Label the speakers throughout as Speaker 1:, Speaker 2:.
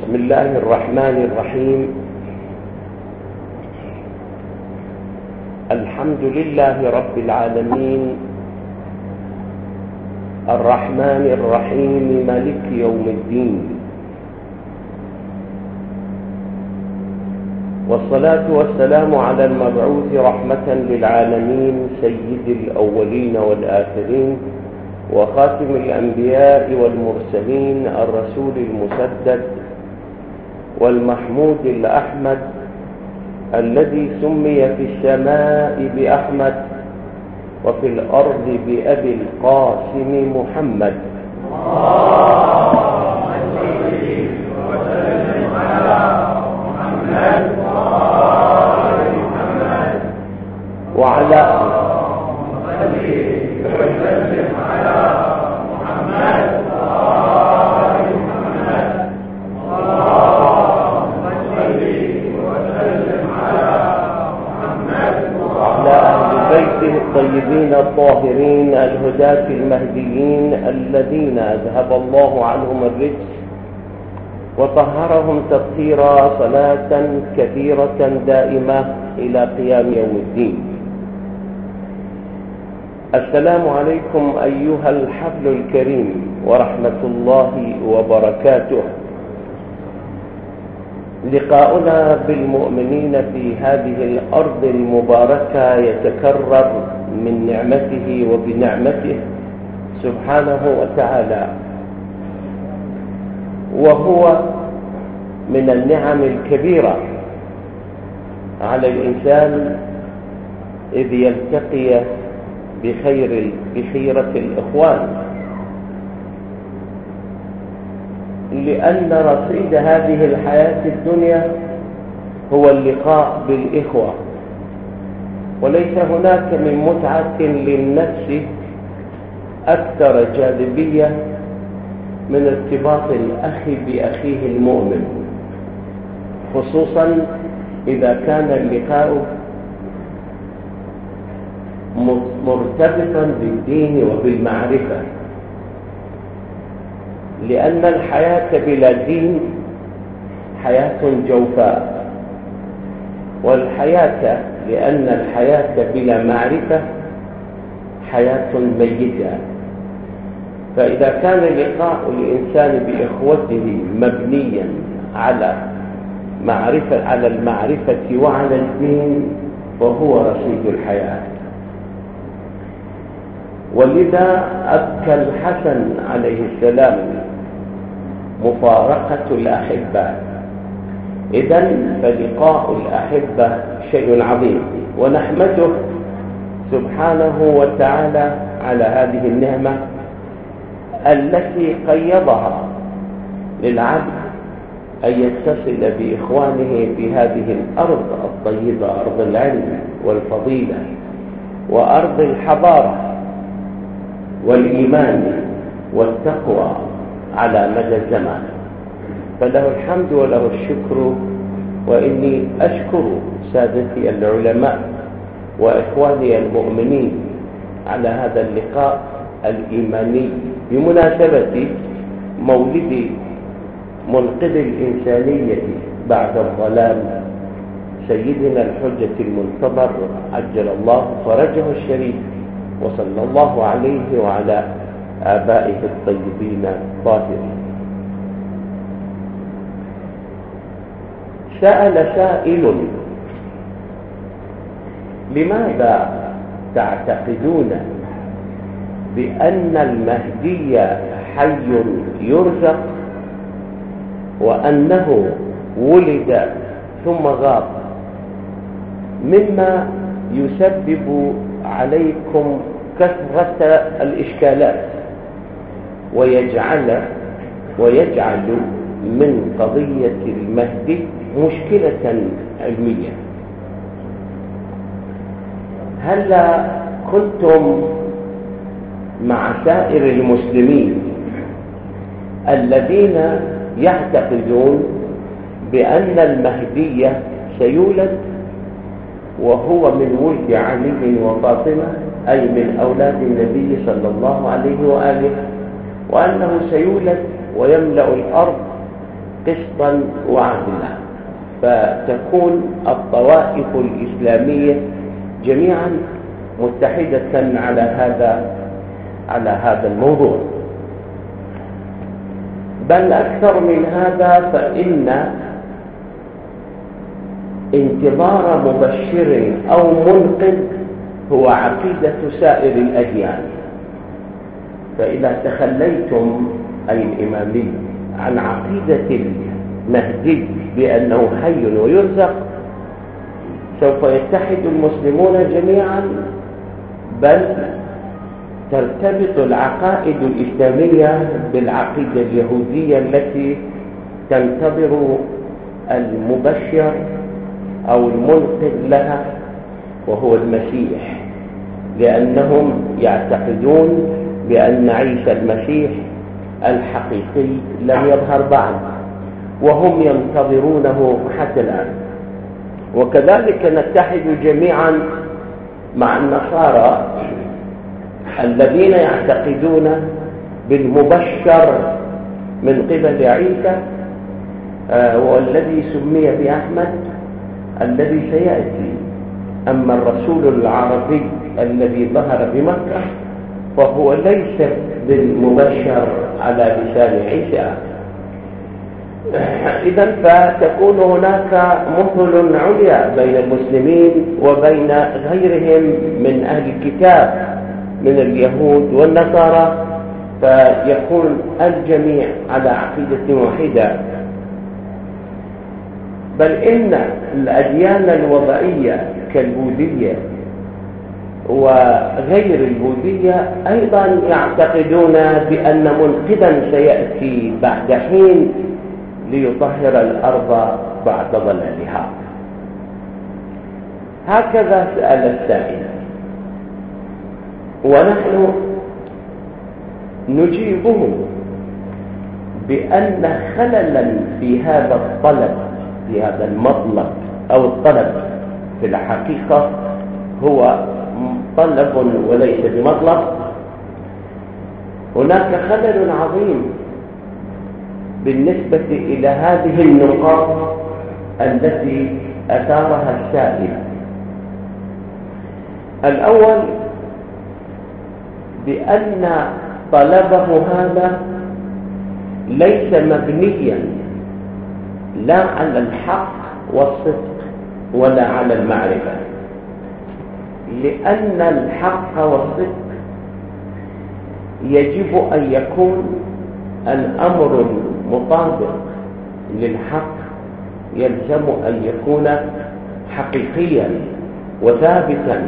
Speaker 1: بسم الله الرحمن الرحيم. الحمد لله رب العالمين، الرحمن الرحيم، مالك يوم الدين، والصلاة والسلام على المبعوث رحمة للعالمين، سيد الأولين والآخرين، وخاتم الأنبياء والمرسلين، الرسول المسدد والمحمود الأحمد، الذي سمي في السماء بأحمد وفي الأرض بأبي القاسم محمد. وعلى الطيبين الطاهرين الهداة المهديين الذين أذهب الله عنهم الرجس وطهرهم تطهيرا، صلاة كثيرة دائمة إلى قيام يوم الدين. السلام عليكم أيها الحفل الكريم ورحمة الله وبركاته. لقاؤنا بالمؤمنين في هذه الأرض المباركة يتكرر من نعمته وبنعمته سبحانه وتعالى، وهو من النعم الكبيرة على الإنسان إذ يلتقي بخيرة الإخوان، لأن رصيد هذه الحياة الدنيا هو اللقاء بالإخوة، وليس هناك من متعة للنفس أكثر جاذبية من ارتباط الأخ بأخيه المؤمن، خصوصا إذا كان اللقاء مرتبطا بالدين وبالمعرفة، لأن الحياة بلا دين حياة جوفاء، لأن الحياة بلا معرفة حياة ميتة. فإذا كان لقاء الإنسان بإخوته مبنيا على المعرفة وعلى الدين فهو رصيد الحياة. ولذا أبكى الحسن عليه السلام مفارقة الأحباء. إذن فلقاء الأحبة شيء عظيم، ونحمده سبحانه وتعالى على هذه النعمة التي قيضها للعبد أن يتصل بإخوانه في هذه الأرض الطيبة، أرض العلم والفضيلة وأرض الحضارة والإيمان والتقوى على مدى الزمان. فله الحمد وله الشكر، وإني أشكر سادتي العلماء وإخواني المؤمنين على هذا اللقاء الإيماني بمناسبة مولد منقذ الإنسانية بعد الظلام سيدنا الحجة المنتظر عجل الله فرجه الشريف، وصلى الله عليه وعلى آبائه الطيبين الطاهرين. سأل سائل: لماذا تعتقدون بأن المهدي حي يرزق، وأنه ولد ثم غاب، مما يسبب عليكم كثرة الإشكالات ويجعل من قضية المهدي مشكلة علمية؟ هل كنتم مع سائر المسلمين الذين يعتقدون بأن المهدي سيولد وهو من ولد علي وفاطمة، أي من أولاد النبي صلى الله عليه وآله، وأنه سيولد ويملأ الأرض قسطا وعدلا، فتكون الطوائف الإسلامية جميعا متحدة على هذا الموضوع. بل أكثر من هذا، فإن انتظار مبشر أو منقذ هو عقيدة سائر الأديان. فإذا تخليتم أي الإمامي عن عقيدة المهدي بأنه حي ويرزق، سوف يتحد المسلمون جميعا، بل ترتبط العقائد الإسلامية بالعقيدة اليهودية التي تنتظر المبشر أو المنقذ لها وهو المسيح، لأنهم يعتقدون بأن عيسى المسيح الحقيقي لم يظهر بعد، وهم ينتظرونه حتى الآن. وكذلك نتحد جميعا مع النصارى الذين يعتقدون بالمبشر من قبل عيسى، والذي سمي بأحمد الذي سيأتي. أما الرسول العربي الذي ظهر بمكة فهو ليس بالمبشر على لسان عيسى. إذن فتكون هناك مثل عليا بين المسلمين وبين غيرهم من أهل الكتاب من اليهود والنصارى، فيكون الجميع على عقيدة واحدة. بل إن الأديان الوضعية كالبوذية وغير البوذية أيضا يعتقدون بأن منقذا سيأتي بعد حين ليطهر الأرض بعد ضلالها. هكذا سأل السائل، ونحن نجيبه بأن خللا في هذا الطلب، في هذا المطلب أو الطلب في الحقيقة هو طلب وليس بمطلب. هناك خلل عظيم بالنسبة إلى هذه النقاط التي أثارها السائل. الأول بأن طلبه هذا ليس مبنيا لا على الحق والصدق ولا على المعرفة، لأن الحق والصدق يجب أن يكون الأمر مطابق للحق، يلزم أن يكون حقيقيا وثابتا.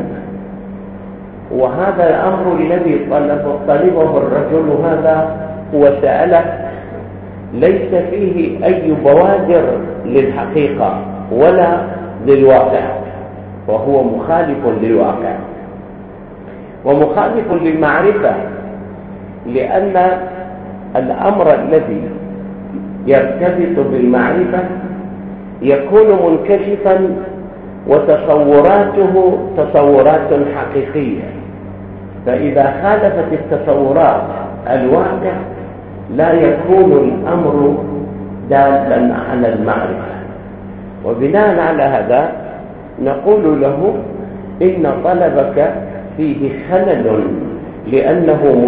Speaker 1: وهذا الأمر الذي طلبه الرجل هذا وسأله ليس فيه أي بوادر للحقيقة ولا للواقع، وهو مخالف للواقع ومخالف للمعرفة، لأن الأمر الذي يرتبط بالمعرفة يكون منكشفا وتصوراته تصورات حقيقية، فإذا خالفت التصورات الواقع لا يكون الأمر دالا على المعرفة. وبناء على هذا نقول له إن طلبك فيه خلل، لأنه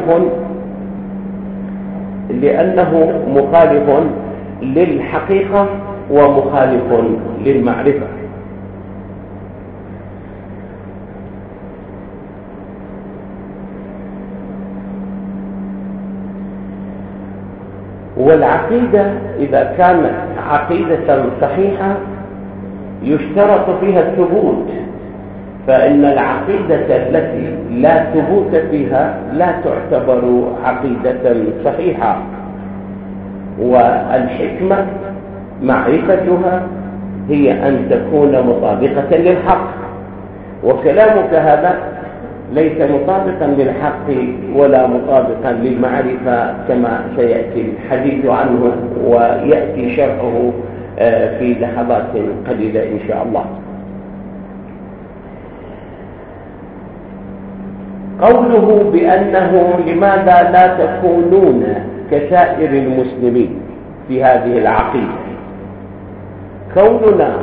Speaker 1: مخالف للحقيقة ومخالف للمعرفة. والعقيدة إذا كانت عقيدة صحيحة يشترط فيها الثبوت، فإن العقيدة التي لا ثبوت فيها لا تعتبر عقيدة صحيحة. والحكمة معرفتها هي أن تكون مطابقة للحق، وكلامك هذا ليس مطابقا للحق ولا مطابقا للمعرفة كما سيأتي الحديث عنه ويأتي شرحه في لحظات قليلة إن شاء الله. قوله بأنه لماذا لا تكونون كسائر المسلمين، في هذه العقيدة. كوننا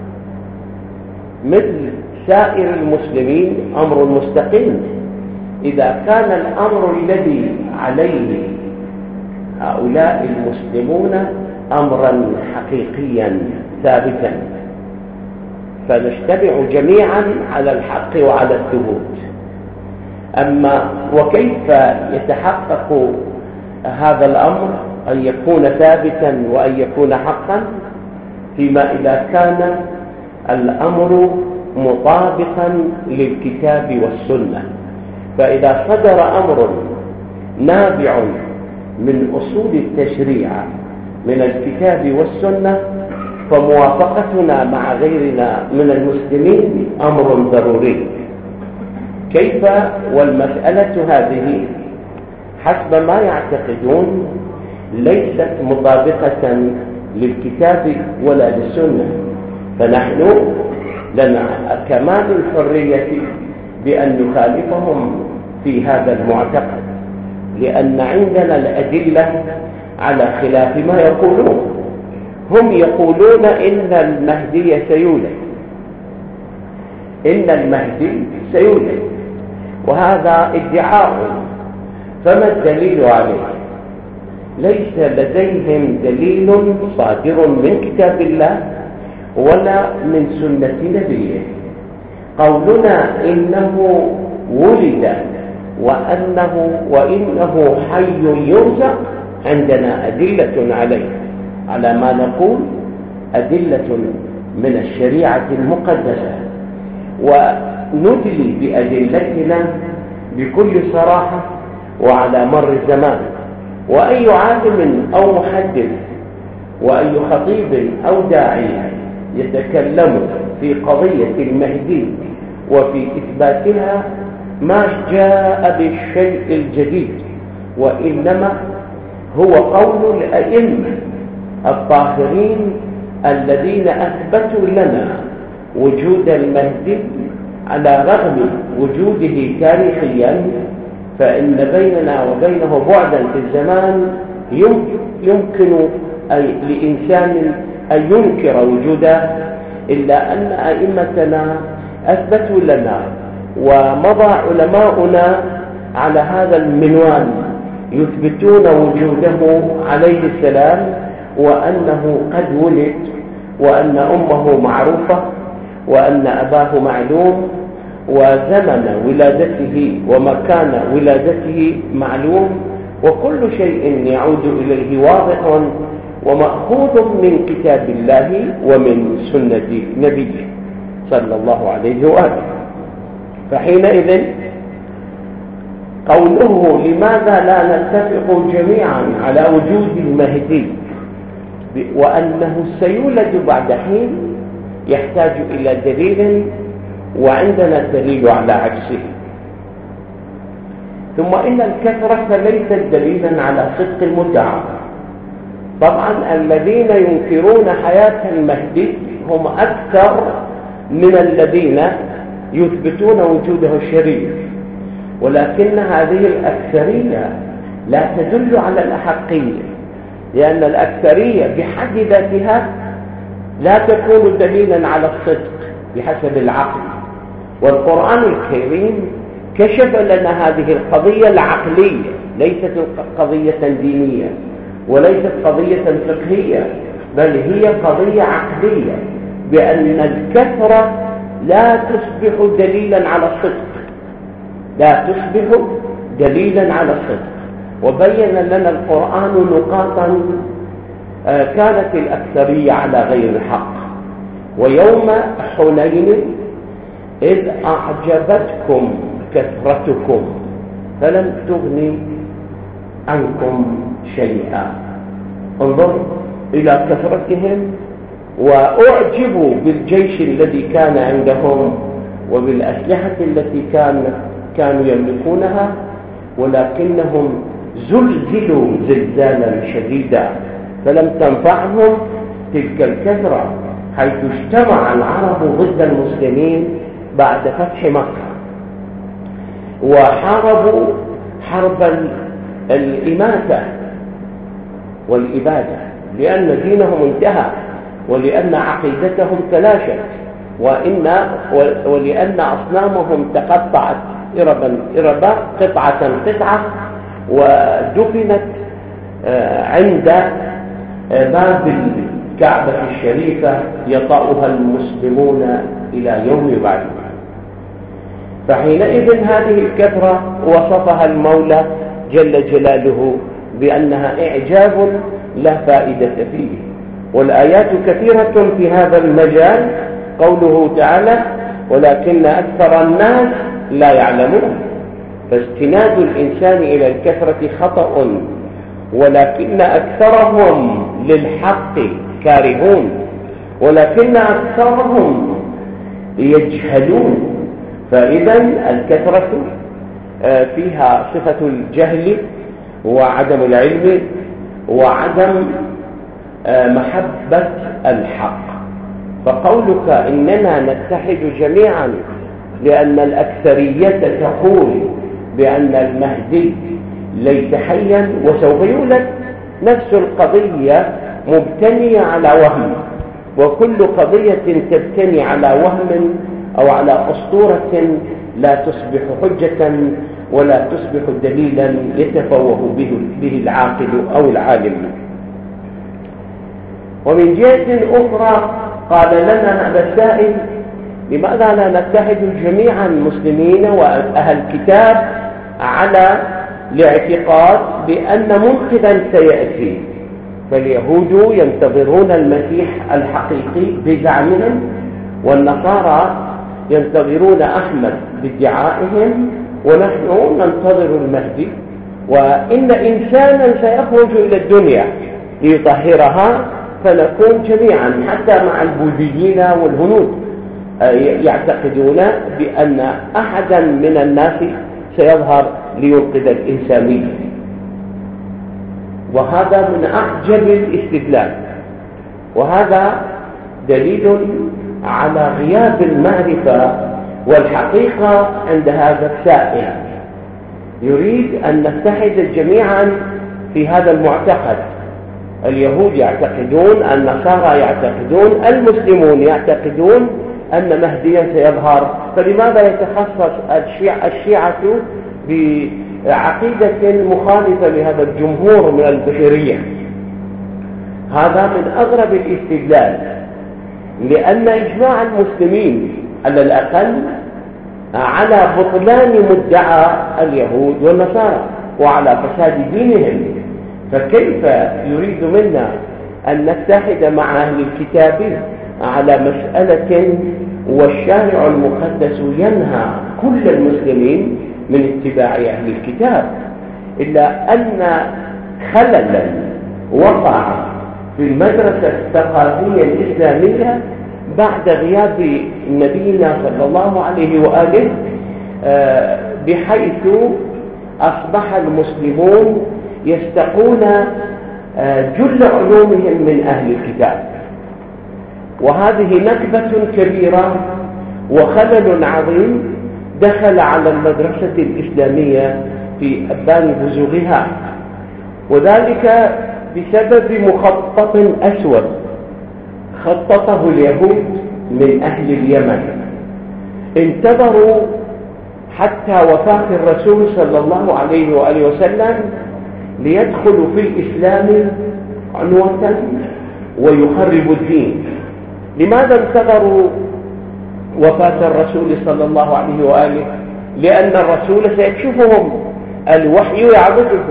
Speaker 1: مثل سائر المسلمين أمر مستقيم. إذا كان الأمر الذي عليه هؤلاء المسلمون أمرا حقيقيا ثابتا فنجتمع جميعا على الحق وعلى الثبوت. أما وكيف يتحقق هذا الأمر أن يكون ثابتا وأن يكون حقا؟ فيما إذا كان الأمر مطابقا للكتاب والسنة. فإذا صدر أمر نابع من أصول التشريع من الكتاب والسنة فموافقتنا مع غيرنا من المسلمين أمر ضروري. كيف والمسألة هذه حسب ما يعتقدون ليست مطابقة للكتاب ولا للسنة، فنحن لنا كمال الحرية بأن نخالفهم في هذا المعتقد، لأن عندنا الأدلة على خلاف ما يقولون. هم يقولون إن المهدي سيولد، إن المهدي سيولد، وهذا ادعاء. فما الدليل عليه؟ ليس لديهم دليل صادر من كتاب الله ولا من سنة نبيه. قولنا إنه ولد وإنه حي يرزق عندنا أدلة عليه، على ما نقول أدلة من الشريعة المقدسة، وندلي بأدلتنا بكل صراحة وعلى مر الزمان. وأي عالم أو محدث وأي خطيب أو داعية يتكلم في قضية المهدي وفي إثباتها ما جاء بالشيء الجديد، وإنما هو قول الأئمة الطاهرين الذين أثبتوا لنا وجود المهدي على رغم وجوده تاريخيا، فإن بيننا وبينه بعدا في الزمان يمكن لإنسان أن ينكر وجوده، إلا أن أئمتنا أثبتوا لنا ومضى علماؤنا على هذا المنوال يثبتون وجوده عليه السلام، وأنه قد ولد، وأن أمه معروفة، وأن أباه معلوم، وزمن ولادته ومكان ولادته معلوم، وكل شيء يعود إليه واضح ومأخوذ من كتاب الله ومن سنة نبيه صلى الله عليه وآله. فحينئذ قوله لماذا لا نتفق جميعا على وجود المهدي وأنه سيولد بعد حين يحتاج إلى دليل، وعندنا الدليل على عكسه. ثم إن الكثرة ليست دليلا على صدق المدعى. طبعا الذين ينكرون حياة المهدي هم أكثر من الذين يثبتون وجوده الشريف، ولكن هذه الأكثرية لا تدل على الأحقية، لأن الأكثرية بحد ذاتها لا تكون دليلا على الصدق بحسب العقل. والقرآن الكريم كشف لنا هذه القضية العقلية، ليست قضية دينية وليست قضية فقهية، بل هي قضية عقلية، بأن الكثرة لا تصبح دليلا على الصدق، لا تصبح دليلا على الصدق. وبين لنا القرآن نقاطا كانت الأكثرية على غير الحق. ويوم حنين إذ أعجبتكم كثرتكم فلم تغني عنكم شيئا. انظر إلى كثرتهم، وأعجبوا بالجيش الذي كان عندهم وبالأسلحة التي كانوا يملكونها، ولكنهم زلزلوا زلزالا شديدا فلم تنفعهم تلك الكثرة، حيث اجتمع العرب ضد المسلمين بعد فتح مكة وحاربوا حرب الإماتة والإبادة، لأن دينهم انتهى، ولأن عقيدتهم تلاشت، ولأن أصنامهم تقطعت إربا قطعة ودفنت عند باب الكعبة الشريفة يطأها المسلمون إلى يوم بعد. فحينئذ هذه الكثرة وصفها المولى جل جلاله بأنها إعجاب لا فائدة فيه، والآيات كثيرة في هذا المجال. قوله تعالى: ولكن أكثر الناس لا يعلمون. فاستناد الإنسان إلى الكثرة خطأ، ولكن أكثرهم للحق كارهون، ولكن أكثرهم يجهلون. فإذا الكثرة فيها صفة الجهل وعدم العلم وعدم محبة الحق. فقولك إننا نتحد جميعا لأن الأكثرية تقول بأن المهدي ليس حيا وسوف يولد، نفس القضية مبتنية على وهم، وكل قضية تبتني على وهم أو على أسطورة لا تصبح حجة ولا تصبح دليلا يتفوه به العاقل أو العالم. ومن جهة أخرى قال لنا هذا السائل: لماذا لا نتحد جميعا مسلمين وأهل الكتاب على الاعتقاد بأن منقذا سيأتي؟ فاليهود ينتظرون المسيح الحقيقي بزعمهم، والنصارى ينتظرون أحمد بادعائهم، ونحن ننتظر المهدي. وإن إنسانا سيخرج إلى الدنيا ليطهرها، فنكون جميعا حتى مع البوذيين والهنود يعتقدون بأن أحدا من الناس سيظهر لينقذ الإنسانية. وهذا من أعجب الاستدلال، وهذا دليل على غياب المعرفة والحقيقة عند هذا السائل. يريد أن نتحد جميعا في هذا المعتقد. اليهود يعتقدون، النصارى يعتقدون، المسلمون يعتقدون أن مهديا سيظهر. فلماذا يتخصص الشيعة بعقيدة مخالفة لهذا الجمهور من البشرية؟ هذا من أغرب الاستدلال، لأن إجماع المسلمين على الأقل على بطلان مدعى اليهود والنصارى وعلى فساد دينهم، فكيف يريد منا أن نتحد مع أهل الكتاب على مسألة والشارع المقدس ينهى كل المسلمين من اتباع أهل الكتاب؟ إلا أن خللا وقع في المدرسة الثقافية الإسلامية بعد غياب نبينا صلى الله عليه وآله، بحيث أصبح المسلمون يستقون جل علومهم من أهل الكتاب. وهذه نكبة كبيرة وخلل عظيم دخل على المدرسة الإسلامية في أبان بزوغها، وذلك بسبب مخطط أسود خططه اليهود من أهل اليمن. انتظروا حتى وفاة الرسول صلى الله عليه وآله وسلم ليدخلوا في الإسلام عنوة ويخربوا الدين. لماذا انتظروا وفاة الرسول صلى الله عليه وآله؟ لأن الرسول سيكشفهم، الوحي يعبده،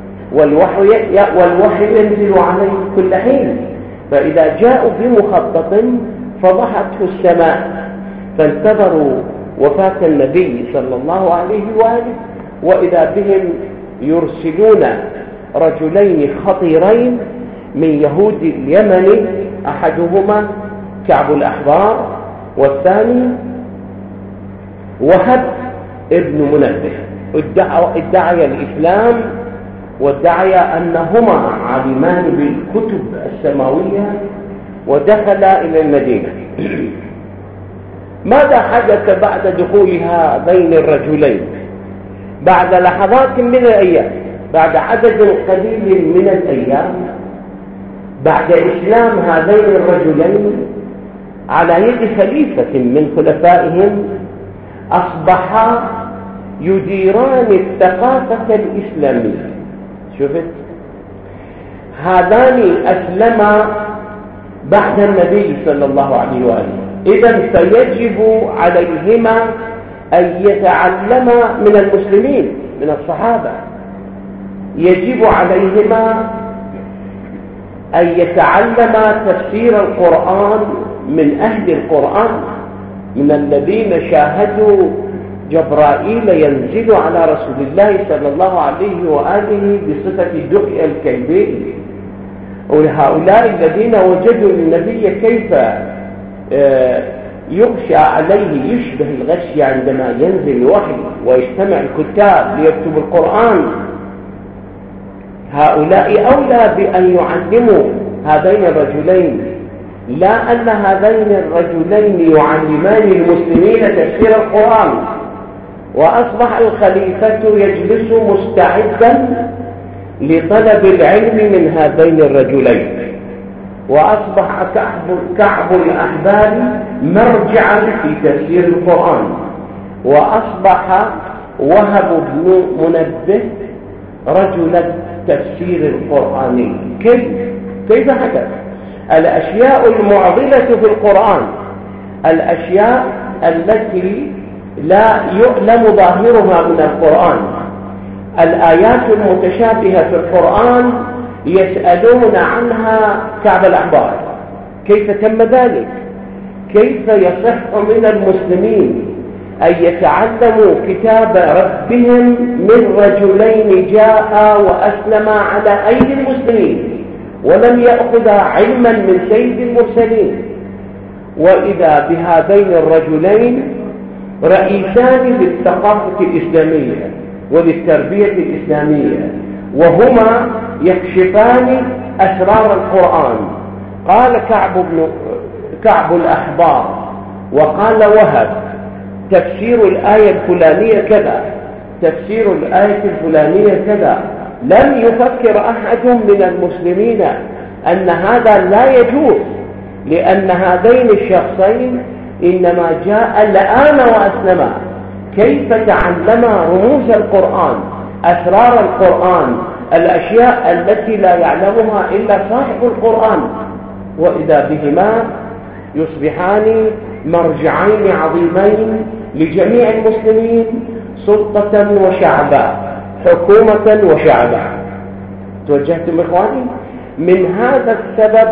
Speaker 1: والوحي ينزل عليه كل حين. فإذا جاءوا بمخطط فضحته السماء، فانتظروا وفاة النبي صلى الله عليه وآله، وإذا بهم يرسلون رجلين خطيرين من يهود اليمن، أحدهما كعب الأحبار والثاني وهب ابن منبه، ادعي الإسلام وادعي أنهما عالمان بالكتب السماوية، ودخل إلى المدينة. ماذا حدث بعد دخول هذين الرجلين؟ بعد لحظات من الأيام، بعد عدد قليل من الأيام، بعد إسلام هذين الرجلين على يد خليفة من خلفائهم أصبحا يديران الثقافة الإسلامية. شفت؟ هذان أسلما بعد النبي صلى الله عليه وآله، إذن فيجب عليهما أن يتعلما من المسلمين من الصحابة، يجب عليهما أن يتعلما تفسير القرآن من أهل القرآن، من الذين شاهدوا جبرائيل ينزل على رسول الله صلى الله عليه وآله بصفة الدحية الكلبي، وهؤلاء الذين وجدوا النبي كيف يغشى عليه، يشبه الغشي عندما ينزل الوحي ويجتمع الكتاب ليكتبوا القرآن. هؤلاء أولى بأن يعلموا هذين الرجلين، لا أن هذين الرجلين يعلمان المسلمين تفسير القرآن. وأصبح الخليفة يجلس مستعدا لطلب العلم من هذين الرجلين، وأصبح كعب الأحبار مرجعا في تفسير القرآن، وأصبح وهب بن منبه رجل التفسير القرآني. كيف حدث؟ الأشياء المعضلة في القرآن، الأشياء التي لا يعلم ظاهرها من القرآن، الآيات المتشابهة في القرآن يسألون عنها كعب الأحبار. كيف تم ذلك؟ كيف يصح من المسلمين أن يتعلموا كتاب ربهم من رجلين جاء وأسلم على أيدي المسلمين ولم يأخذ علما من سيد المرسلين، وإذا بهذين الرجلين رئيسان للثقافة الإسلامية وللتربية الإسلامية، وهما يكشفان أسرار القرآن. قال كعب الأحبار وقال وهب تفسير الآية الفلانية كذا، تفسير الآية الفلانية كذا. لم يفكر أحد من المسلمين أن هذا لا يجوز، لأن هذين الشخصين إنما جاء الآن وأسلما. كيف تعلما رموز القرآن، أسرار القرآن، الأشياء التي لا يعلمها إلا صاحب القرآن، وإذا بهما يصبحان مرجعين عظيمين لجميع المسلمين، سلطة وشعبا، حكومة وشعبا. توجهتم إخواني؟ من هذا السبب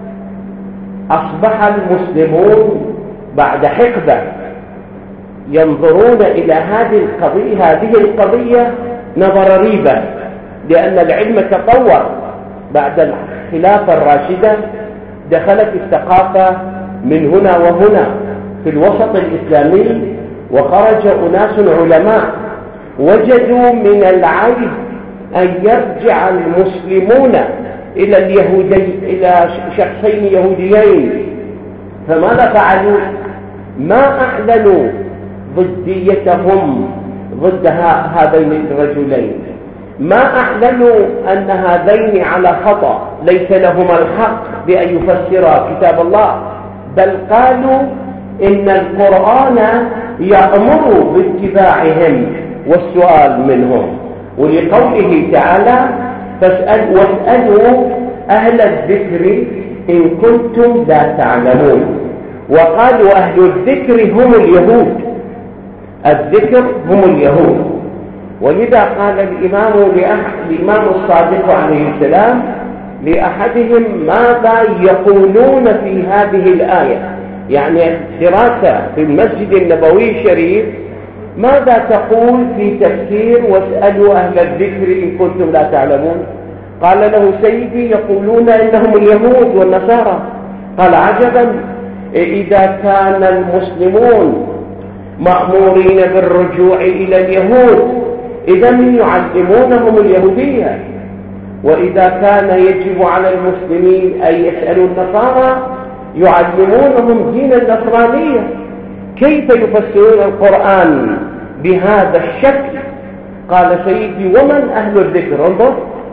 Speaker 1: أصبح المسلمون بعد حقبة ينظرون إلى هذه القضية نظر ريبة، لأن العلم تطور بعد الخلافة الراشدة. دخلت الثقافة من هنا وهنا في الوسط الإسلامي، وخرج أناس علماء وجدوا من العيب أن يرجع المسلمون إلى شخصين يهوديين. فماذا فعلوا؟ ما أعلنوا ضديتهم ضد هذين الرجلين، ما أعلنوا أن هذين على خطأ ليس لهما الحق بأن يفسرا كتاب الله، بل قالوا إن القرآن يأمر باتباعهم والسؤال منهم، ولقوله تعالى واسألوا أهل الذكر إن كنتم لا تعلمون. وقالوا أهل الذكر هم اليهود، الذكر هم اليهود. ولذا قال الإمام الصادق عليه السلام لأحدهم ماذا يقولون في هذه الآية، يعني دراسة في المسجد النبوي الشريف، ماذا تقول في تفسير واسألوا أهل الذكر إن كنتم لا تعلمون؟ قال له سيدي يقولون إنهم اليهود والنصارى. قال عجبا، إذا كان المسلمون مأمورين بالرجوع إلى اليهود إذن يعلمونهم اليهودية، وإذا كان يجب على المسلمين أن يسألوا النصارى يعلمونهم دين النصرانية. كيف يفسرون القرآن بهذا الشكل؟ قال سيدي ومن أهل الذكر؟ انظر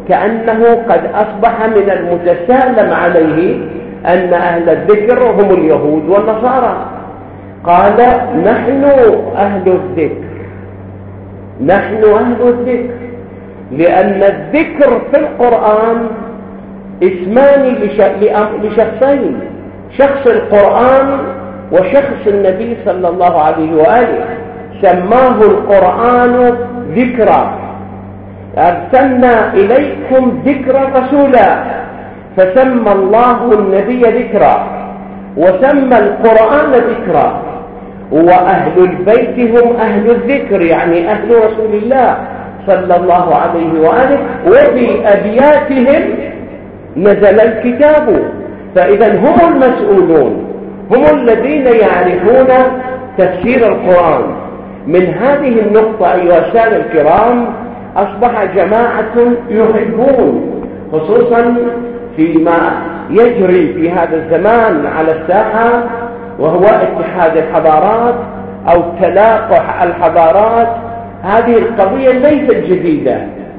Speaker 1: كأنه قد أصبح من المتسالم عليه أن أهل الذكر هم اليهود والنصارى. قال نحن أهل الذكر، نحن أهل الذكر، لأن الذكر في القرآن اسمان لشخصين، شخص القرآن وشخص النبي صلى الله عليه وآله. سماه القرآن ذكرا، أرسلنا إليكم ذكرا رسولا، فسمى الله النبي ذكرا وسمى القرآن ذكرا. وأهل البيت هم أهل الذكر، يعني أهل رسول الله صلى الله عليه وآله، وفي أبياتهم نزل الكتاب. فإذا هم المسؤولون، هم الذين يعرفون تفسير القرآن. من هذه النقطة أيها السادة الكرام أصبح جماعة يحبون، خصوصا فيما يجري في هذا الزمان على الساحة، وهو اتحاد الحضارات أو تلاقح الحضارات. هذه القضية ليست جديدة،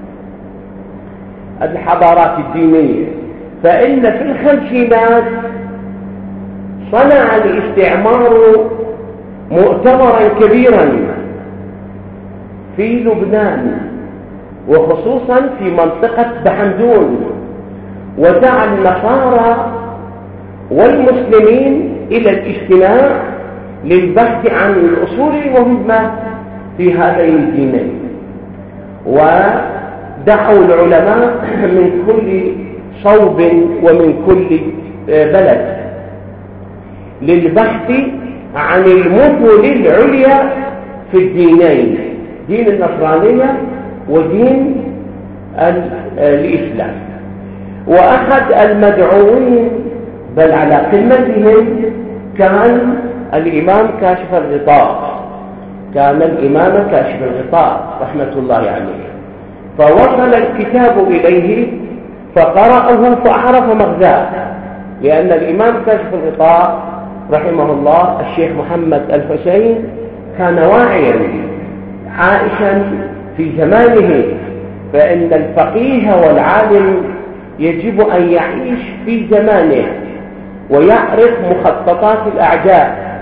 Speaker 1: الحضارات الدينية. فإن في الخمسينات صنع الاستعمار مؤتمرا كبيرا في لبنان، وخصوصا في منطقة بحمدون، ودعا النصارى والمسلمين إلى الاجتماع للبحث عن الأصول المهمة في هذين الدينين. ودعوا العلماء من كل صوب ومن كل بلد للبحث عن المثل العليا في الدينين، دين النصرانية ودين الإسلام. وأحد المدعوين بل على قمتهم كان الإمام كاشف الغطاء، كان الإمام كاشف الغطاء رحمة الله عليه. فوصل الكتاب إليه فقرأه فعرف مغزاه، لأن الإمام كاشف الغطاء رحمه الله الشيخ محمد الحسين كان واعيا عائشا في زمانه. فإن الفقيه والعالم يجب أن يعيش في زمانه ويعرف مخططات الأعداء،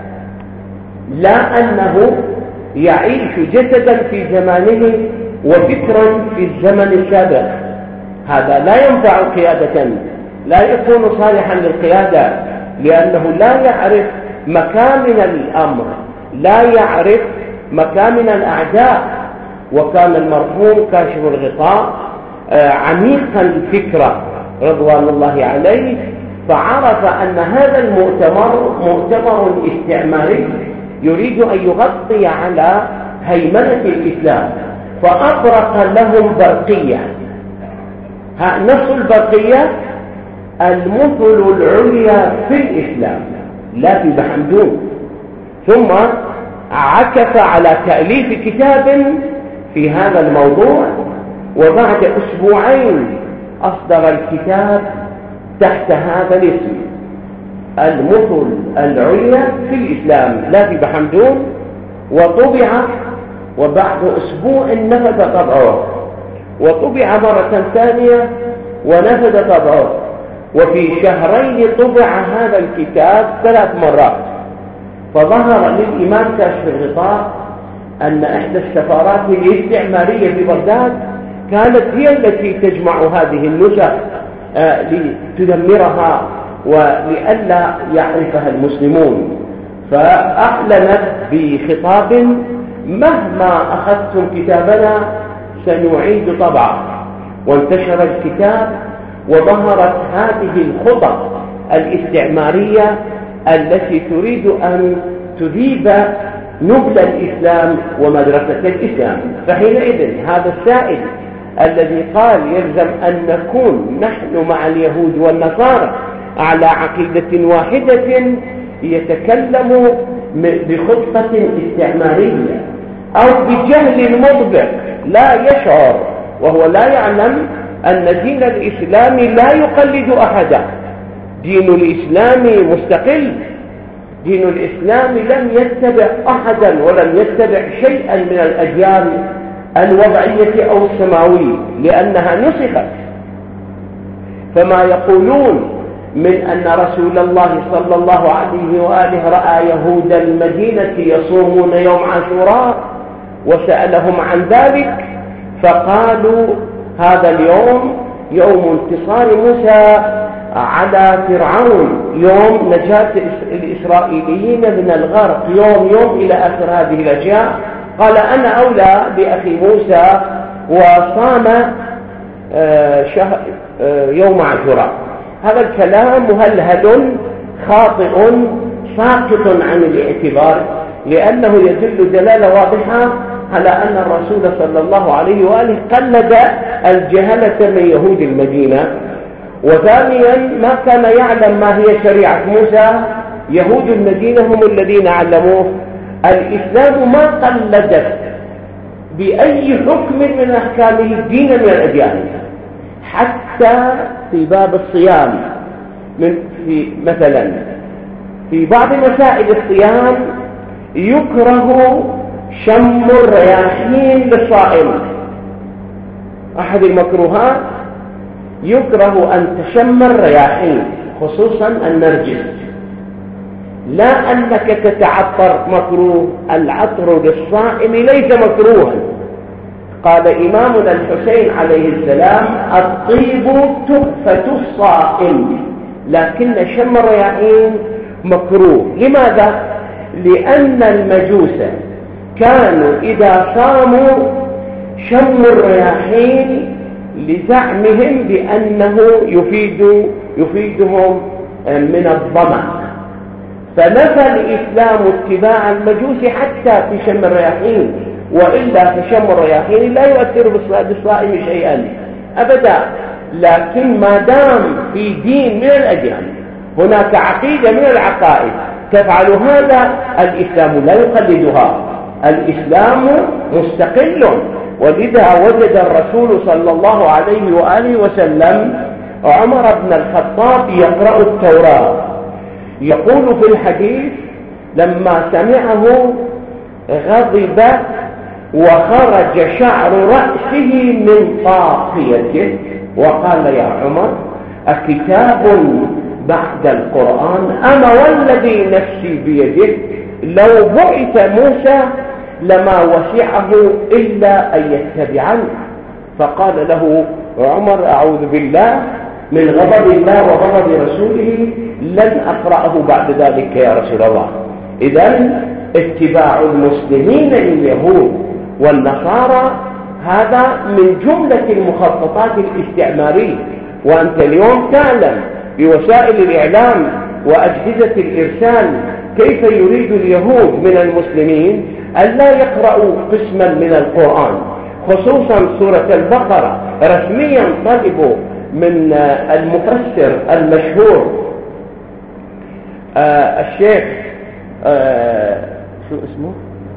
Speaker 1: لا أنه يعيش جسدا في زمانه وفكرا في الزمن السابق. هذا لا ينفع قيادة، لا يكون صالحا للقيادة، لأنه لا يعرف مكامن الأمر، لا يعرف مكامن الأعداء. وكان المرحوم كاشف الغطاء عميق الفكرة رضوان الله عليه، فعرف أن هذا المؤتمر مؤتمر استعماري يريد أن يغطي على هيمنة الإسلام، فأطرق لهم برقية. نفس البرقية المثل العليا في الإسلام لا في بحمدون. ثم عكف على تأليف كتاب في هذا الموضوع، وبعد أسبوعين أصدر الكتاب تحت هذا الاسم، المثل العليا في الإسلام لا في بحمدون، وطبع. وبعد أسبوع نفذ طبعه، وطبع مرة ثانية ونفذ طبعه، وفي شهرين طبع هذا الكتاب 3 مرات. فظهر للإمام كاشف الغطاء أن إحدى السفارات الاستعمارية في بغداد كانت هي التي تجمع هذه النسخ لتدمرها ولئلا يعرفها المسلمون. فأعلنت بخطاب: مهما أخذتم كتابنا سنعيد طبعه. وانتشر الكتاب، وظهرت هذه الخطط الاستعمارية التي تريد أن تذيب نبل الإسلام ومدرسة الإسلام. فحينئذ هذا السائل الذي قال يلزم أن نكون نحن مع اليهود والنصارى على عقيدة واحدة يتكلم بخطة استعمارية أو بجهل مطبق لا يشعر، وهو لا يعلم أن دين الإسلام لا يقلد أحدا. دين الإسلام مستقل، دين الإسلام لم يتبع أحدا ولم يتبع شيئا من الأديان الوضعية أو السماوية، لأنها نسخت فما يقولون من أن رسول الله صلى الله عليه وآله رأى يهود المدينة يصومون يوم عاشوراء وسألهم عن ذلك فقالوا هذا اليوم يوم انتصار موسى على فرعون، يوم نجاة الإسرائيليين من الغرق، يوم إلى آخر هذه الأشياء. قال أنا أولى بأخي موسى وصام يوم عاشوراء. هذا الكلام مهلهل خاطئ ساقط عن الاعتبار، لأنه يدل دلالة واضحة على أن الرسول صلى الله عليه وآله قلد الجهلة من يهود المدينة. وثانيا ما كان يعلم ما هي شريعة موسى، يهود المدينة هم الذين علموه. الإسلام ما قلد بأي حكم من أحكامه دين من الأديان، حتى في باب الصيام مثلا في بعض مسائل الصيام يكره شم الرياحين للصائم. أحد المكروهات يكره أن تشم الرياحين، خصوصا النرجس، لا أنك تتعطر مكروه. العطر للصائم ليس مكروها. قال إمامنا الحسين عليه السلام الطيب تحفة الصائم، لكن شم الرياحين مكروه. لماذا؟ لأن المجوس كانوا إذا صاموا شموا الرياحين لزعمهم بأنه يفيدهم من الظمأ، فنفى الإسلام اتباع المجوس حتى في شم الرياحين، وإلا في شم الرياحين لا يؤثر بالصائم شيئا أبدا. لكن ما دام في دين من الأديان هناك عقيدة من العقائد تفعل هذا، الإسلام لا يقلدها، الإسلام مستقل. ولذا وجد الرسول صلى الله عليه وآله وسلم عمر بن الخطاب يقرأ التوراة، يقول في الحديث لما سمعه غضب وخرج شعر رأسه من طاقيته وقال يا عمر أكتاب بعد القرآن؟ أما والذي نفسي بيده لو بعث موسى لما وسعه إلا أن يتبعني. فقال له عمر أعوذ بالله من غضب الله وغضب رسوله، لن أقرأه بعد ذلك يا رسول الله. إذن اتباع المسلمين لليهود والنصارى هذا من جملة المخططات الاستعمارية. وأنت اليوم تعلم بوسائل الإعلام وأجهزة الإرسال كيف يريد اليهود من المسلمين أن لا يقرأوا قسما من القرآن، خصوصا سورة البقرة. رسميا طلبوا من المفسر المشهور الشيخ شو اسمه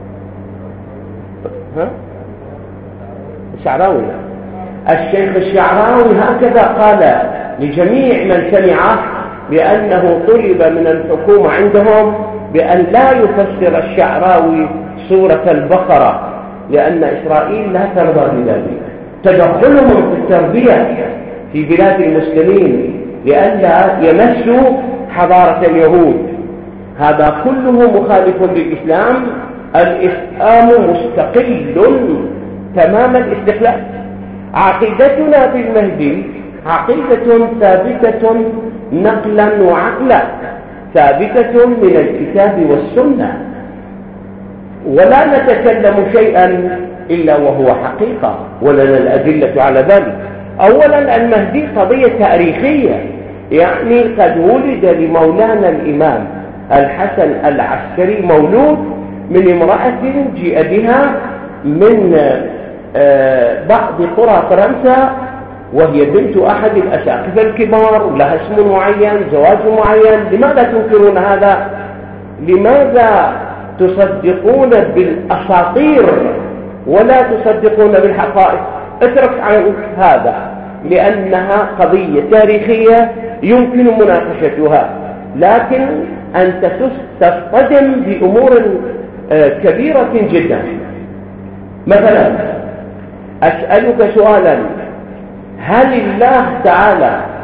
Speaker 1: الشعراوي، الشيخ الشعراوي هكذا قال لجميع من سمعه، بأنه طلب من الحكومة عندهم بأن لا يفسر الشعراوي سورة البقرة، لأن إسرائيل لا ترضى بذلك. تدخلهم في التربية في بلاد المسلمين لئلا يمسوا حضارة اليهود، هذا كله مخالف للإسلام. الإسلام مستقل تمام الاستقلال. عقيدتنا بالمهدي عقيدة ثابتة نقلا وعقلا، ثابتة من الكتاب والسنة، ولا نتكلم شيئا إلا وهو حقيقة ولنا الأدلة على ذلك. أولا المهدي قضية تاريخية، يعني قد ولد لمولانا الإمام الحسن العسكري مولود من امرأة جيء بها من بعض قرى فرنسا، وهي بنت أحد الأساقفة الكبار، لها اسم معين، زواج معين. لماذا تنكرون هذا؟ لماذا تصدقون بالأساطير ولا تصدقون بالحقائق؟ اترك عنك هذا، لأنها قضية تاريخية يمكن مناقشتها، لكن أنت تصطدم بأمور كبيرة جدا. مثلا أسألك سؤالا: هل الله تعالى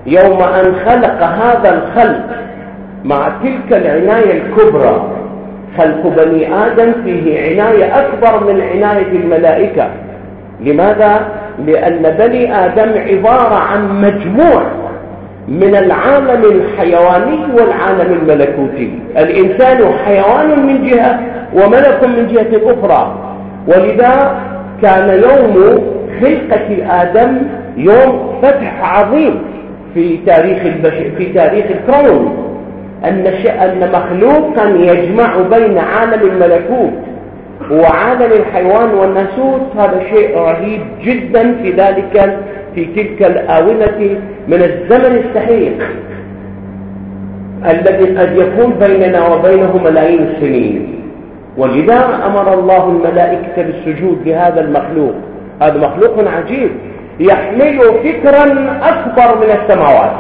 Speaker 1: يوم أن خلق هذا الخلق مع تلك العناية الكبرى، خلق بني آدم فيه عناية أكبر من عناية الملائكة. لماذا؟ لأن بني آدم عبارة عن مجموع من العالم الحيواني والعالم الملكوتي. الإنسان حيوان من جهة وملك من جهة أخرى، ولذا كان يوم خلقة آدم يوم فتح عظيم في تاريخ البشر، في تاريخ الكون، أن مخلوقا يجمع بين عالم الملكوت وعالم الحيوان والناسوت. هذا شيء رهيب جدا في تلك الآونة من الزمن السحيق الذي قد يكون بيننا وبينه ملايين السنين. ولذا أمر الله الملائكة بالسجود لهذا المخلوق. هذا مخلوق عجيب يحمل فكرا أكبر من السماوات،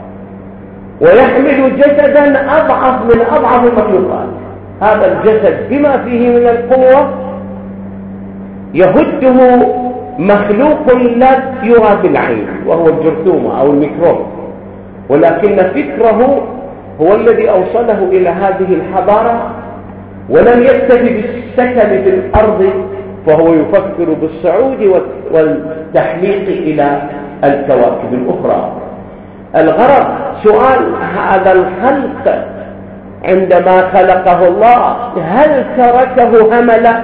Speaker 1: ويحمل جسدا أضعف من أضعف المخلوقات. هذا الجسد بما فيه من القوة يهده مخلوق لا يرى بالعين وهو الجرثومة أو الميكروب، ولكن فكره هو الذي أوصله إلى هذه الحضارة. ولم يكتفي بالسكن في الأرض، فهو يفكر بالصعود والتحليق إلى الكواكب الأخرى. الغرض سؤال هذا الخلق عندما خلقه الله هل تركه هملا؟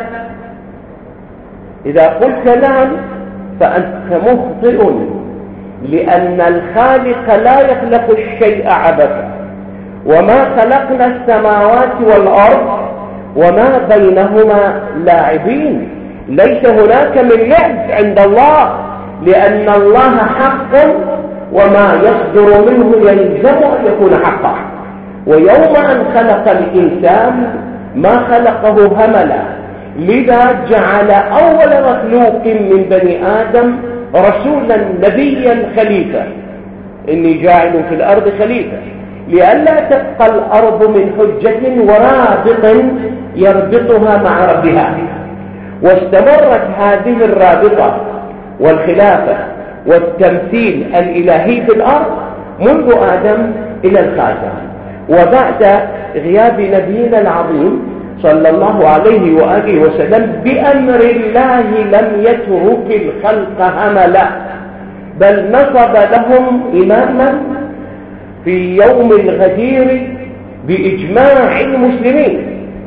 Speaker 1: إذا قلت نعم فأنت مخطئ، لأن الخالق لا يخلق الشيء عبثا. وما خلقنا السماوات والأرض وما بينهما لاعبين. ليس هناك من لعب عند الله، لأن الله حق، وما يصدر منه يلزم أن يكون حقا. ويوم أن خلق الإنسان ما خلقه هملا، لذا جعل أول مخلوق من بني آدم رسولا نبيا خليفة. إني جاعل في الأرض خليفة، لئلا تبقى الأرض من حجة ورابط يربطها مع ربها. واستمرت هذه الرابطة والخلافة والتمثيل الإلهي في الأرض منذ آدم إلى الخاتم. وبعد غياب نبينا العظيم صلى الله عليه وآله وسلم بأمر الله لم يترك الخلق هملا، بل نصب لهم إماما في يوم الغدير بإجماع المسلمين.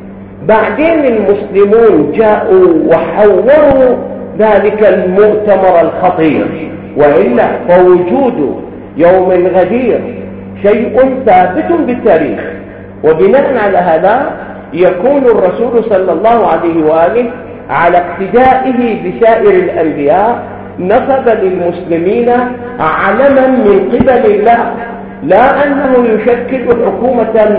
Speaker 1: بعدين المسلمون جاءوا وحوروا ذلك المؤتمر الخطير، وإلا فوجود يوم الغدير شيء ثابت بالتاريخ. وبناء على هذا يكون الرسول صلى الله عليه وآله على اقتدائه بسائر الأنبياء نصب للمسلمين علما من قبل الله، لا أنه يشكل حكومة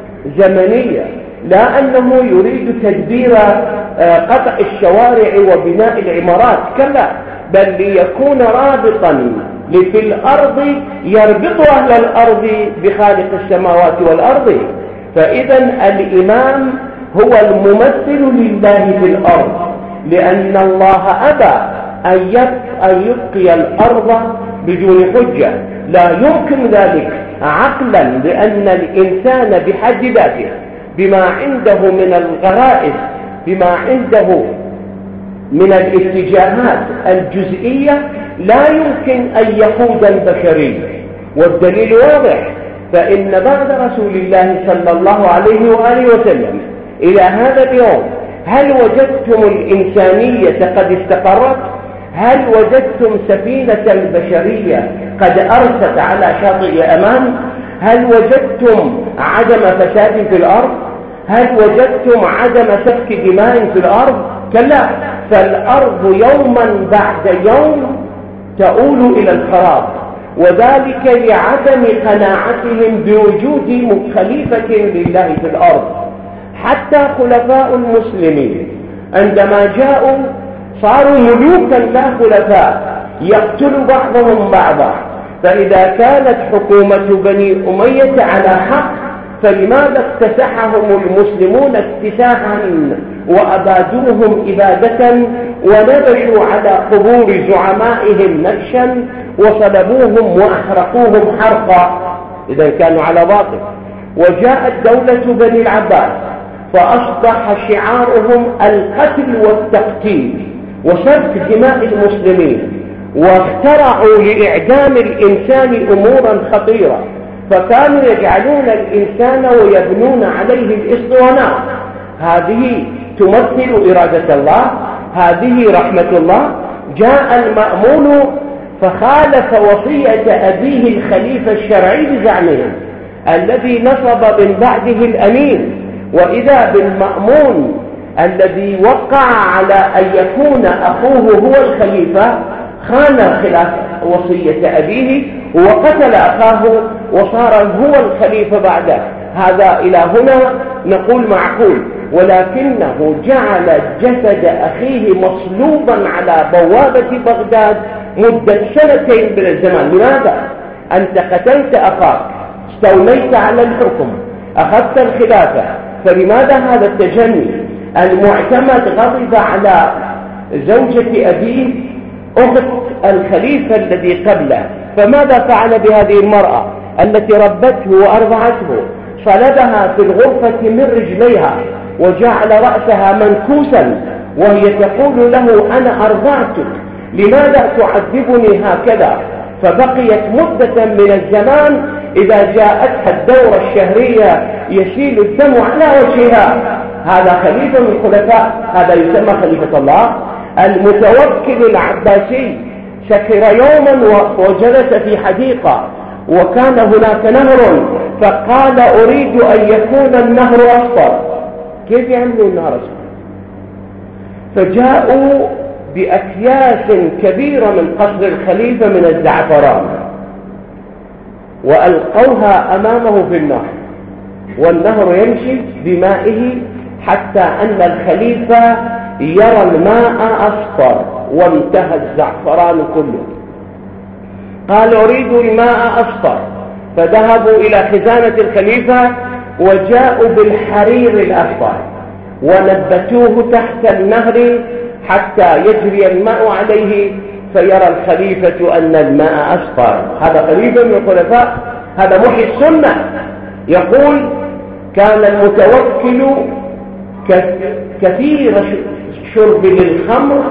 Speaker 1: زمنية، لا أنه يريد تدبير قطع الشوارع وبناء العمارات، كلا، بل ليكون رابطا في الأرض يربط أهل الأرض بخالق السماوات والأرض. فإذا الإمام هو الممثل لله في الأرض، لأن الله أبى أن يبقي الأرض بدون حجة. لا يمكن ذلك عقلا، لأن الإنسان بحد ذاته بما عنده من الغرائز، بما عنده من الاتجاهات الجزئية، لا يمكن أن يقود البشرية. والدليل واضح، فإن بعد رسول الله صلى الله عليه وآله وسلم إلى هذا اليوم هل وجدتم الإنسانية قد استقرت؟ هل وجدتم سفينة البشرية قد أرست على شاطئ أمان؟ هل وجدتم عدم فساد في الأرض؟ هل وجدتم عدم سفك دماء في الأرض؟ كلا، فالأرض يوما بعد يوم تؤول إلى الخراب، وذلك لعدم قناعتهم بوجود خليفة لله في الأرض. حتى خلفاء المسلمين عندما جاءوا صاروا ملوكا لا خلفاء، يقتل بعضهم بعضا. فإذا كانت حكومة بني أمية على حق فلماذا اكتسحهم المسلمون اكتساحا وأبادوهم إبادة ونبشوا على قبور زعمائهم نبشا وصلبوهم وأحرقوهم حرقا؟ إذا كانوا على باطل. وجاءت دولة بني العباس فأصبح شعارهم القتل والتقتيل وسفك دماء المسلمين، واخترعوا لإعدام الإنسان أمورا خطيرة، فكانوا يجعلون الإنسان ويبنون عليه الإسطوانات. هذه تمثل إرادة الله، هذه رحمة الله. جاء المأمون فخالف وصية أبيه الخليفة الشرعي بزعمهم الذي نصب من بعده الأمين، وإذا بالمأمون الذي وقع على أن يكون أخوه هو الخليفة خان خلاف وصية أبيه وقتل أخاه وصار هو الخليفة بعده. هذا إلى هنا نقول معقول، ولكنه جعل جسد أخيه مصلوبا على بوابة بغداد مدة 2 من الزمان. لماذا؟ أنت قتلت أخاك، استوليت على الحكم، أخذت الخلافة، فلماذا هذا التجني؟ المعتمد غضب على زوجة أبيه أخت الخليفة الذي قبله، فماذا فعل بهذه المرأة التي ربته وأرضعته؟ صلبها في الغرفة من رجليها وجعل رأسها منكوسا وهي تقول له أنا أرضعتك، لماذا تعذبني هكذا؟ فبقيت مدة من الزمان إذا جاءتها الدورة الشهرية يسيل الدم على وجهها. هذا خليفة من الخلفاء، هذا يسمى خليفة الله. المتوكل العباسي سكر يوما وجلس في حديقة وكان هناك نهر، فقال أريد أن يكون النهر أصفر. كيف يعملوا النهر أصفر؟ فجاءوا بأكياس كبيرة من قصر الخليفة من الزعفران وألقوها أمامه في النهر، والنهر يمشي بمائه حتى أن الخليفة يرى الماء أصفر وانتهى الزعفران كله. قال أريد الماء أصفر، فذهبوا إلى خزانة الخليفة وجاءوا بالحرير الأصفر ونبتوه تحت النهر حتى يجري الماء عليه فيرى الخليفة أن الماء أصفر. هذا خليفة من الخلفاء، هذا محيي السنة. يقول كان المتوكل كثير شرب للخمر،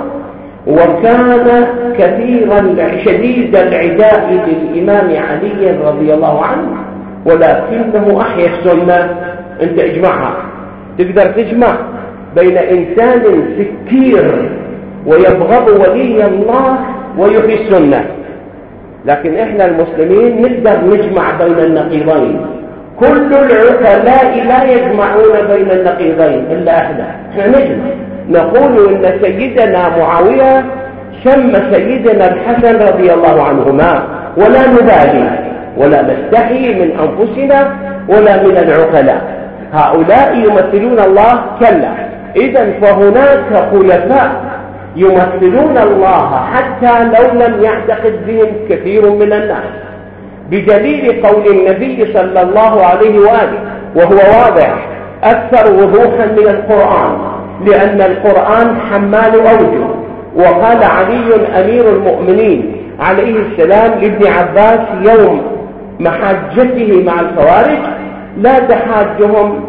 Speaker 1: وكان كثيرا شديد العداء للإمام علي رضي الله عنه، ولكنه أحيا السنة. أنت اجمعها، تقدر تجمع بين إنسان سكير ويبغض ولي الله ويحيي السنة، لكن إحنا المسلمين نقدر نجمع بين النقيضين. كل العقلاء لا يجمعون بين النقيضين إلا إحنا نجمع. نقول إن سيدنا معاوية شم سيدنا الحسن رضي الله عنهما ولا نبالي ولا نستحي من أنفسنا ولا من العقلاء. هؤلاء يمثلون الله؟ كلا. إذن فهناك خلفاء يمثلون الله حتى لو لم يعتقد بهم كثير من الناس، بدليل قول النبي صلى الله عليه وآله وهو واضح أكثر وضوحا من القرآن، لأن القرآن حمال أوجه. وقال علي أمير المؤمنين عليه السلام لابن عباس يوم محاجته مع الخوارج: لا تحاجهم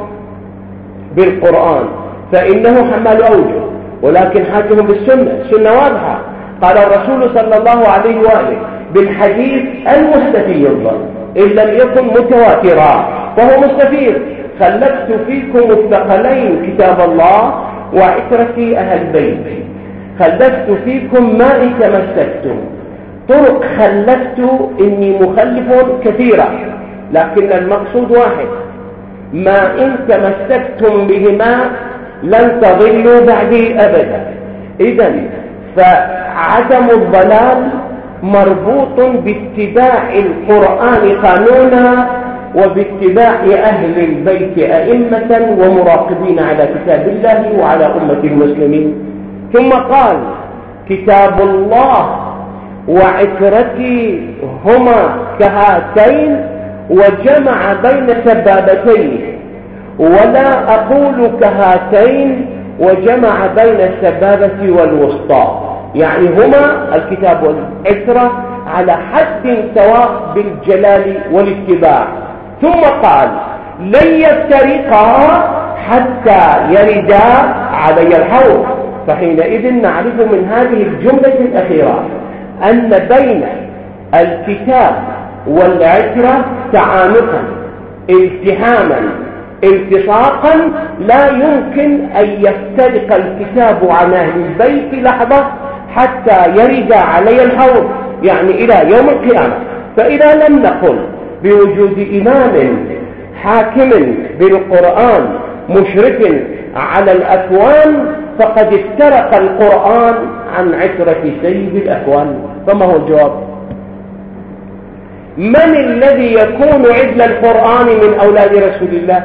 Speaker 1: بالقرآن فإنه حمال أوجه، ولكن حاجهم بالسنة، السنة واضحة. قال الرسول صلى الله عليه وآله بالحديث المستفيض إن لم يكن متواترا فهو مستفيض: خلفت فيكم الثقلين كتاب الله وعترتي أهل بيتي، خلفت فيكم ما إن تمسكتم. طرق خلفت إني مخلف كثيرة، لكن المقصود واحد: ما إن تمسكتم بهما لن تضلوا بعدي أبدا. إذن فعدم الضلال مربوط باتباع القرآن قانونا وباتباع أهل البيت أئمة ومراقبين على كتاب الله وعلى أمة المسلمين. ثم قال: كتاب الله وعترتي هما كهاتين وجمع بين سبابتين، ولا أقول كهاتين وجمع بين السبابة والوسطى، يعني هما الكتاب والعترة على حد سواء بالجلال والاتباع. ثم قال لن يفترقا حتى يردا علي الحوض. فحينئذ نعرف من هذه الجملة الأخيرة أن بين الكتاب والعترة تعانقا، التحاما، التصاقا، لا يمكن أن يفترق الكتاب عن أهل البيت لحظة حتى يرد علي الحوض، يعني إلى يوم القيامة. فإذا لم نقل بوجود إمام حاكم بالقرآن مشرف على الأكوان فقد افترق القرآن عن عترة سيد الأكوان. فما هو الجواب؟ من الذي يكون عدل القرآن من أولاد رسول الله؟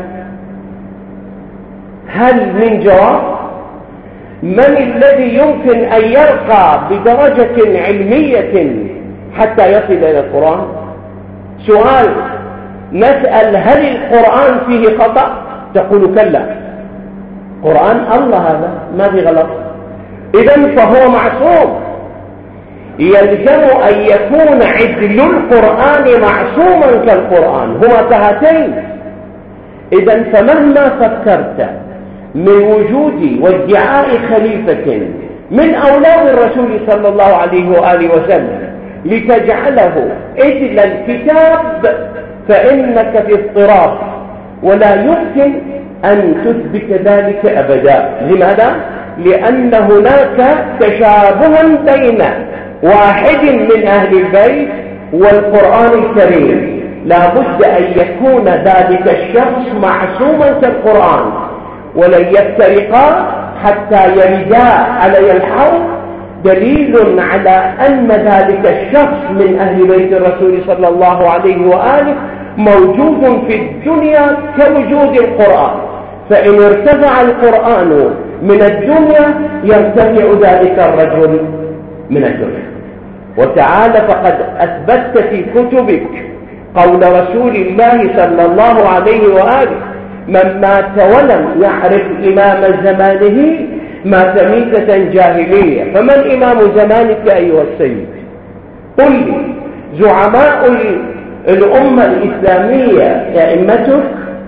Speaker 1: هل من جواب؟ من الذي يمكن أن يرقى بدرجة علمية حتى يصل إلى القرآن؟ سؤال نسأل هل القرآن فيه خطأ؟ تقول كلا، قرآن الله هذا ما في غلط. إذن فهو معصوم، يلزم أن يكون عدل القرآن معصوما كالقرآن، هما كهاتين. إذن فمهما فكرت من وجود وادعاء خليفة من أولاد الرسول صلى الله عليه وآله وسلم لتجعله عدل الكتاب فإنك في اضطراب، ولا يمكن أن تثبت ذلك أبدا. لماذا؟ لأن هناك تشابها بين واحد من أهل البيت والقرآن الكريم، لا بد أن يكون ذلك الشخص معصوما كالقرآن، ولن يفترقا حتى يردا علي الحوض، دليل على أن ذلك الشخص من أهل بيت الرسول صلى الله عليه وآله موجود في الدنيا كوجود القرآن، فإن ارتفع القرآن من الدنيا يرتفع ذلك الرجل من الدنيا. وتعالى فقد أثبتت في كتبك قول رسول الله صلى الله عليه وآله من مات ولم يعرف إمام زمانه مات ميتة جاهلية. فمن إمام زمانك أيها السيد؟ قل لي زعماء الأمة الإسلامية أئمتك؟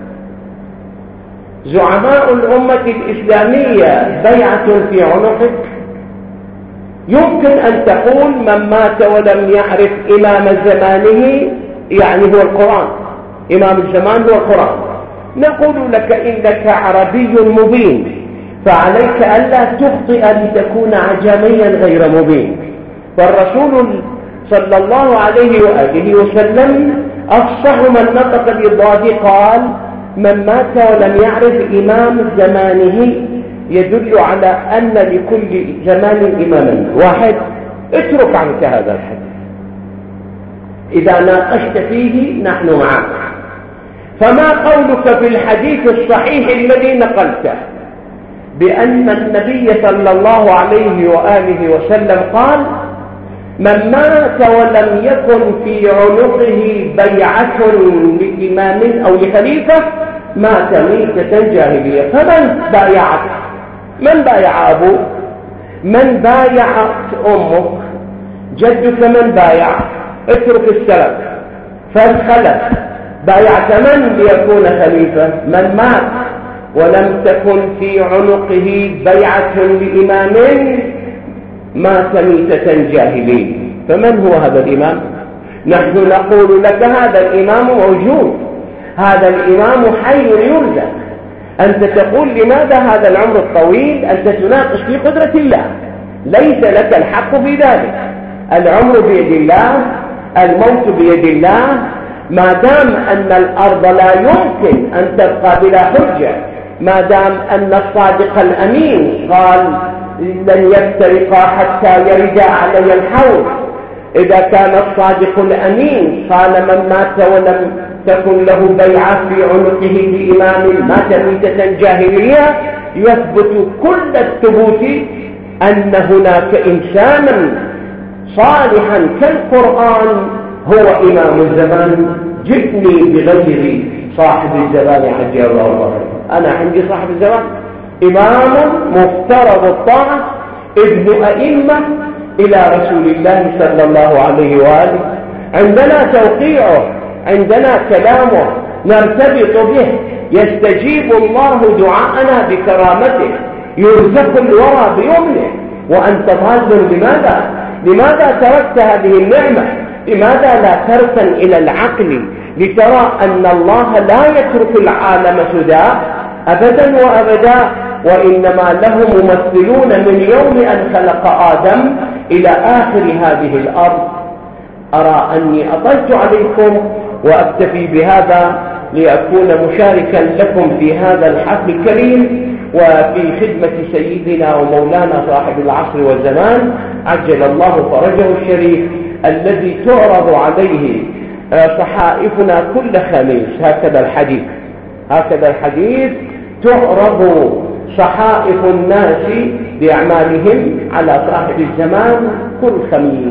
Speaker 1: زعماء الأمة الإسلامية بيعة في عنقك؟ يمكن أن تقول من مات ولم يعرف إمام زمانه يعني هو القرآن، إمام الزمان هو القرآن. نقول لك إنك عربي مبين، فعليك ألا تخطئ لتكون عجميا غير مبين. فالرسول صلى الله عليه وآله وسلم أفصح من نطق بالضاد قال من مات ولم يعرف إمام زمانه، يدل على أن لكل زمان إماما واحد. اترك عنك هذا الحديث، إذا ناقشت فيه نحن معك. فما قولك في الحديث الصحيح الذي نقلته بأن النبي صلى الله عليه وآله وسلم قال من مات ولم يكن في عنقه بيعة لإمام أو لخليفة مات ميتة جاهلية؟ فمن بايعك؟ من بايع أبوك؟ من بايعت أمك؟ جدك من بايع؟ اترك السلف فالخلف. بايعت من ليكون خليفة؟ من مات ولم تكن في عنقه بيعة لإمام مات ميتة جاهلية. فمن هو هذا الإمام؟ نحن نقول لك هذا الإمام موجود، هذا الإمام حي يرزق. أنت تقول لماذا هذا العمر الطويل؟ أنت تناقش في قدرة الله، ليس لك الحق في ذلك. العمر بيد الله، الموت بيد الله. ما دام أن الأرض لا يمكن أن تبقى بلا حجة، ما دام أن الصادق الأمين قال لن يفترقا حتى يردا علي الحوض، إذا كان الصادق الأمين قال من مات ولم تكن له بيعة في عنقه بإمام مات ميتة جاهلية، يثبت كل الثبوت أن هناك إنسانا صالحا كالقرآن هو إمام الزمان جئني بغير صاحب الزمان عجل الله ظهره. أنا عندي صاحب الزمان إمام مفترض الطاعة، ابن أئمة إلى رسول الله صلى الله عليه وآله، عندنا توقيعه، عندنا كلامه نرتبط به، يستجيب الله دعاءنا بكرامته، يرزق الورى بيمنه. وأنت ضال لماذا تركت هذه النعمة؟ لماذا لا تركن إلى العقل لترى أن الله لا يترك العالم سدى أبدا وأبدا، وإنما له ممثلون من يوم أن خلق آدم إلى آخر هذه الأرض. أرى أني أطلت عليكم وأكتفي بهذا لأكون مشاركا لكم في هذا الحفل الكريم وفي خدمة سيدنا ومولانا صاحب العصر والزمان عجل الله فرجه الشريف، الذي تعرض عليه صحائفنا كل خميس. هكذا الحديث تعرض صحائف الناس بأعمالهم على صاحب الزمان كل خميس،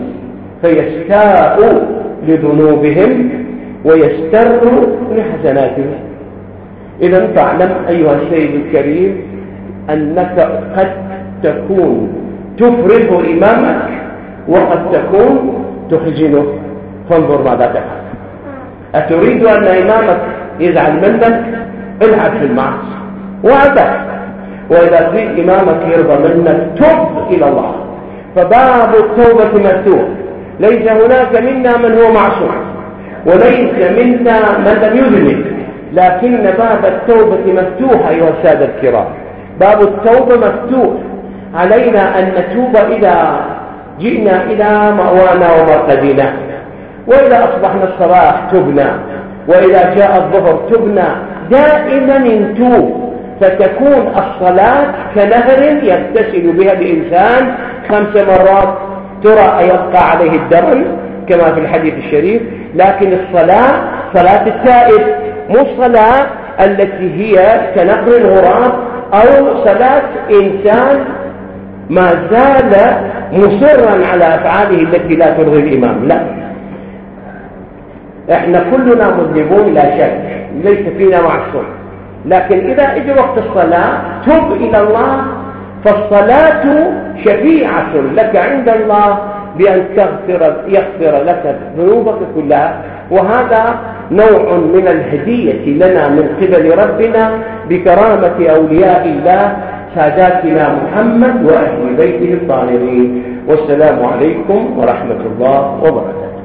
Speaker 1: فيستاء لذنوبهم ويستر لحسناتهم. إذا فاعلم أيها السيد الكريم أنك قد تكون تفرح إمامك وقد تكون تحزنه، فانظر ماذا تفعل. أتريد أن إمامك يزعل منك؟ العب في المعصية وعبد، وإذا في إمامك يرضى منك تب إلى الله. فباب التوبة مفتوح، ليس هناك منا من هو معصوم وليس منا من لم يذنب، لكن باب التوبة مفتوح أيها السادة الكرام. باب التوبة مفتوح، علينا أن نتوب إذا جئنا إلى مأوانا ومرقدنا، وإذا أصبحنا الصباح تبنا، وإذا جاء الظهر تبنا، دائما نتوب، فتكون الصلاة كنهر يغتسل بها الإنسان 5 مرات. ترى أيبقى عليه الدم كما في الحديث الشريف، لكن الصلاة صلاة التائب، مو الصلاة التي هي كنقر الغراب أو صلاة إنسان ما زال مصرا على أفعاله التي لا ترضي الإمام. لا، احنا كلنا مذنبون لا شك، ليس فينا معصوم، لكن إذا اجى وقت الصلاة تب إلى الله، فالصلاة شفيعة لك عند الله بأن يغفر لك ذنوبك كلها. وهذا نوع من الهدية لنا من قبل ربنا بكرامة أولياء الله ساداتنا محمد وأهل بيته الطاهرين. والسلام عليكم ورحمة الله وبركاته.